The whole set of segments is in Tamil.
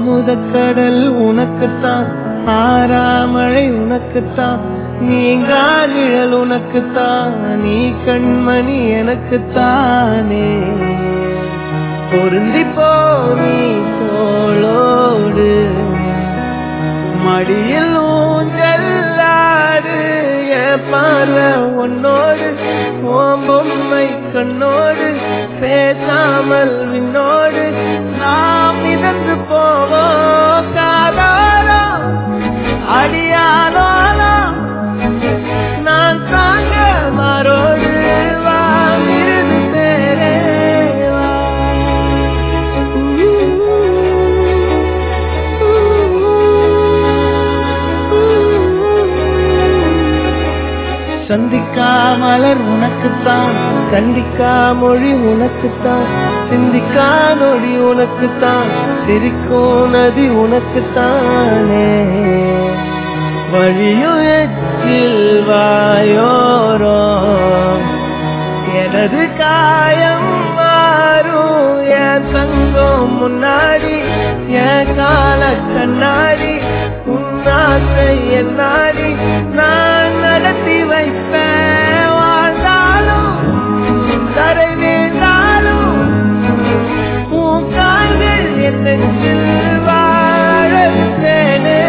அமுதக்கடல் உனக்குத்தான், ஆறாமழை உனக்குத்தான், நீங்கா நிழல் உனக்குத்தான், நீ கண்மணி எனக்குத்தானே. பொருந்திப்போ நீ தோளோடு, மடியில் ஊஞ்சல்லாடு, என் பார்வை உன்னோடு, ஓம் பொம்மை கண்ணோடு, பேசாமல் விண்ணோடு நாம் மிதந்து போவோம். காதாரம் அடியானோலாம் நான் தாங்க மாறோடு, வா விருது தேரே வா. சந்திக்கா மலர் உனக்குத்தான், கண்டிக்கா மொழி உனக்குத்தான், சிந்திக்கா நொடி உனக்குத்தான், சிரிக்கும் நதி உனக்குத்தானே. வழியும் எச்சில் வாயோரோ எனது காயம் மாறும், என் தங்கம் முன்னாடி, என் கால கண்ணாடி, உன்னாசை என்னாடி நான் நடத்தி வைப்பேன். வாழ்ந்தாலும் தரை வீழ்ந்தாலும் உன் கால்கள் என் நெஞ்சில் வாழ வைத்தேனே.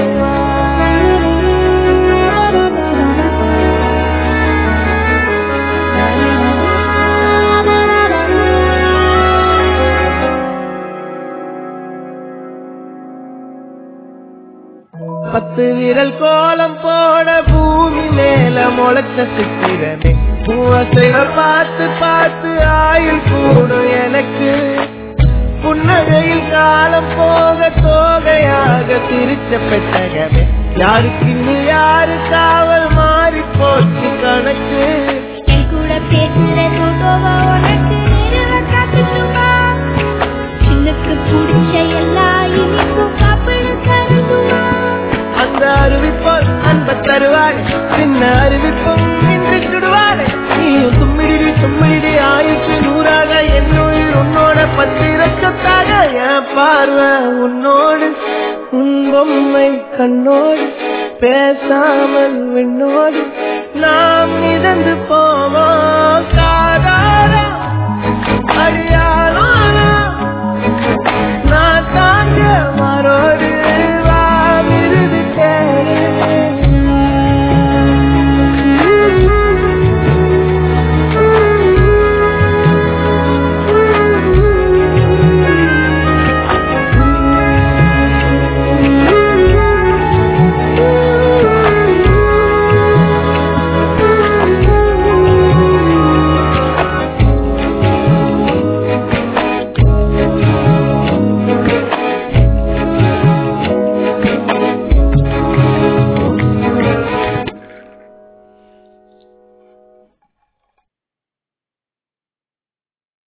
பத்து விரல் கோலம் போட பூமி மேல முளைச்ச சித்திரமே, பூவசைவ பார்த்து பார்த்து ஆயுள் கூடும் எனக்கு. புன்னகையில் காலம் போக தோகையாக சிரிச்ச பெட்டகமே, யாருக்கு நீ யாரு காவல் மாறி போச்சு கணக்கு. என் கூட பேசுற போட்டோவா உனக்கு நிறுவ காத்துட்டுமா, சின்னக்கு பிடிச்ச எல்லா இனிப்பும் சாப்பிட தருதுமா. அந்த அறிவிப்போல் அன்ப தருவாள், சின்ன அறிவிப்பும் இன்று சுடுவாள். நீயும் தும்மிடி தும்மிடி ஆயிற்று நூறாக, என்னுயிர் உன்னோட 10 லட்சத்தாக. என் பார்வை உன்னோடு, உன் பொம்மை கண்ணோடு, பேசாமல் விண்ணோடு நாம் மிதந்து போவோம். காதாரம் அடியா